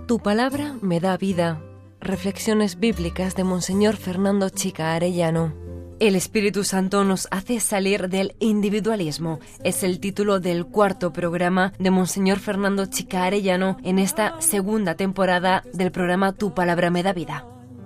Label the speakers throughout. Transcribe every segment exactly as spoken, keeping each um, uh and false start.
Speaker 1: Tu palabra me da vida. Reflexiones bíblicas de Monseñor Fernando Chica Arellano. El Espíritu Santo nos hace salir del individualismo. Es el título del cuarto programa de Monseñor Fernando Chica Arellano en esta segunda temporada del programa Tu palabra me da vida.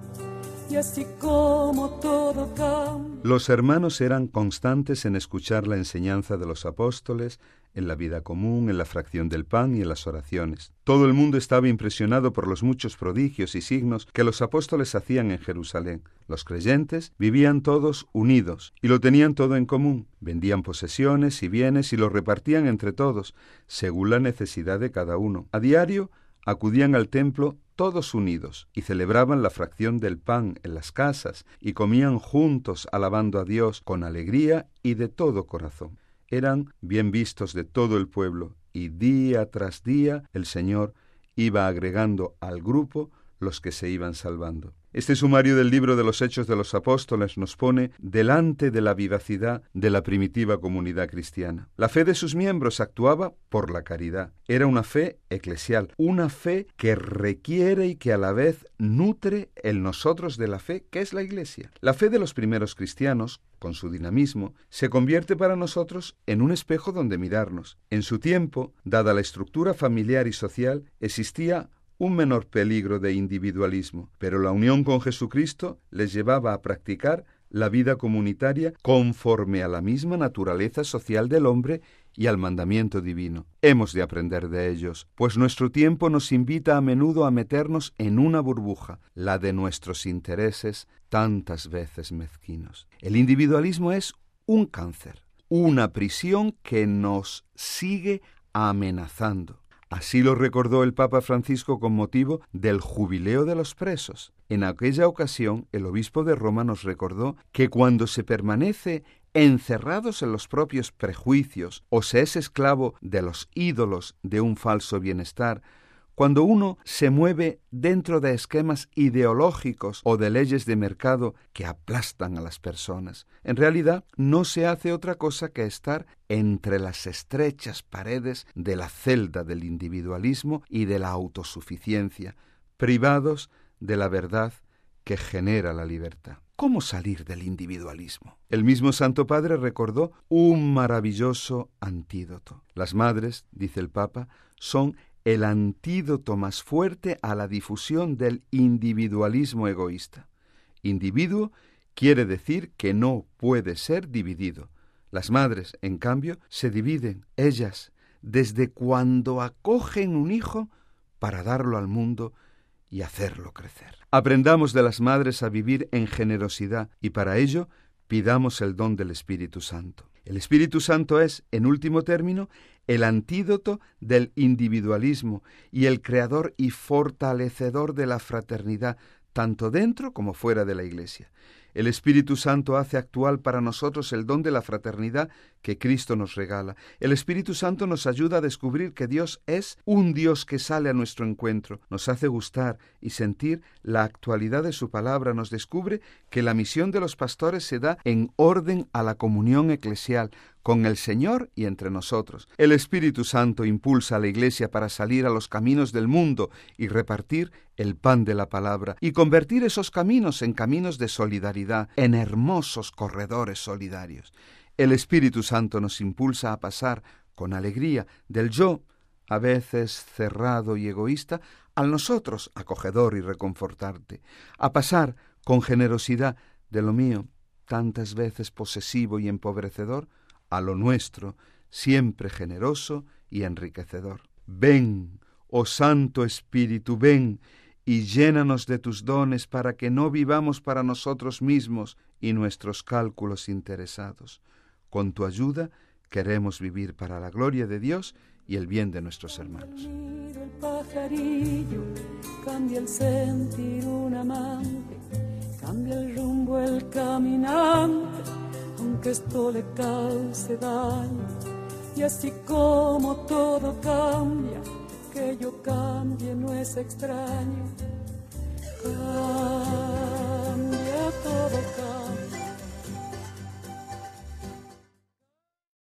Speaker 2: Y así como todo cambia.
Speaker 3: Los hermanos eran constantes en escuchar la enseñanza de los apóstoles, en la vida común, en la fracción del pan y en las oraciones. Todo el mundo estaba impresionado por los muchos prodigios y signos que los apóstoles hacían en Jerusalén. Los creyentes vivían todos unidos y lo tenían todo en común. Vendían posesiones y bienes y los repartían entre todos, según la necesidad de cada uno. A diario acudían al templo todos unidos, y celebraban la fracción del pan en las casas, y comían juntos alabando a Dios con alegría y de todo corazón. Eran bien vistos de todo el pueblo, y día tras día el Señor iba agregando al grupo los que se iban salvando. Este sumario del libro de los Hechos de los Apóstoles nos pone delante de la vivacidad de la primitiva comunidad cristiana. La fe de sus miembros actuaba por la caridad. Era una fe eclesial, una fe que requiere y que a la vez nutre el nosotros de la fe, que es la Iglesia. La fe de los primeros cristianos, con su dinamismo, se convierte para nosotros en un espejo donde mirarnos. En su tiempo, dada la estructura familiar y social, existía un menor peligro de individualismo, pero la unión con Jesucristo les llevaba a practicar la vida comunitaria conforme a la misma naturaleza social del hombre y al mandamiento divino. Hemos de aprender de ellos, pues nuestro tiempo nos invita a menudo a meternos en una burbuja, la de nuestros intereses tantas veces mezquinos. El individualismo es un cáncer, una prisión que nos sigue amenazando. Así lo recordó el Papa Francisco con motivo del jubileo de los presos. En aquella ocasión, el obispo de Roma nos recordó que cuando se permanece encerrados en los propios prejuicios o se es esclavo de los ídolos de un falso bienestar, cuando uno se mueve dentro de esquemas ideológicos o de leyes de mercado que aplastan a las personas, en realidad no se hace otra cosa que estar entre las estrechas paredes de la celda del individualismo y de la autosuficiencia, privados de la verdad que genera la libertad. ¿Cómo salir del individualismo? El mismo Santo Padre recordó un maravilloso antídoto. Las madres, dice el Papa, son el antídoto más fuerte a la difusión del individualismo egoísta. Individuo quiere decir que no puede ser dividido. Las madres, en cambio, se dividen, ellas, desde cuando acogen un hijo para darlo al mundo y hacerlo crecer. Aprendamos de las madres a vivir en generosidad y para ello pidamos el don del Espíritu Santo. El Espíritu Santo es, en último término, el antídoto del individualismo y el creador y fortalecedor de la fraternidad, tanto dentro como fuera de la Iglesia. El Espíritu Santo hace actual para nosotros el don de la fraternidad que Cristo nos regala. El Espíritu Santo nos ayuda a descubrir que Dios es un Dios que sale a nuestro encuentro, nos hace gustar y sentir la actualidad de su palabra, nos descubre que la misión de los pastores se da en orden a la comunión eclesial, con el Señor y entre nosotros. El Espíritu Santo impulsa a la Iglesia para salir a los caminos del mundo y repartir el pan de la palabra, y convertir esos caminos en caminos de solidaridad, en hermosos corredores solidarios. El Espíritu Santo nos impulsa a pasar con alegría del yo, a veces cerrado y egoísta, al nosotros, acogedor y reconfortante, a pasar con generosidad de lo mío, tantas veces posesivo y empobrecedor, a lo nuestro, siempre generoso y enriquecedor. Ven, oh Santo Espíritu, ven y llénanos de tus dones para que no vivamos para nosotros mismos y nuestros cálculos interesados. Con tu ayuda queremos vivir para la gloria de Dios y el bien de nuestros hermanos.
Speaker 2: El pajarillo cambia el sentir un amante, cambia el rumbo el caminante, aunque esto le cause daño. Y así como todo cambia, que yo cambie no es extraño. Cambia, todo cambia.